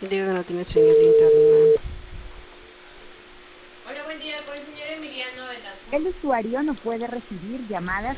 Digo que no tiene señal de internet. Hola, buen día, con el señor Emiliano de la... El usuario no puede recibir llamadas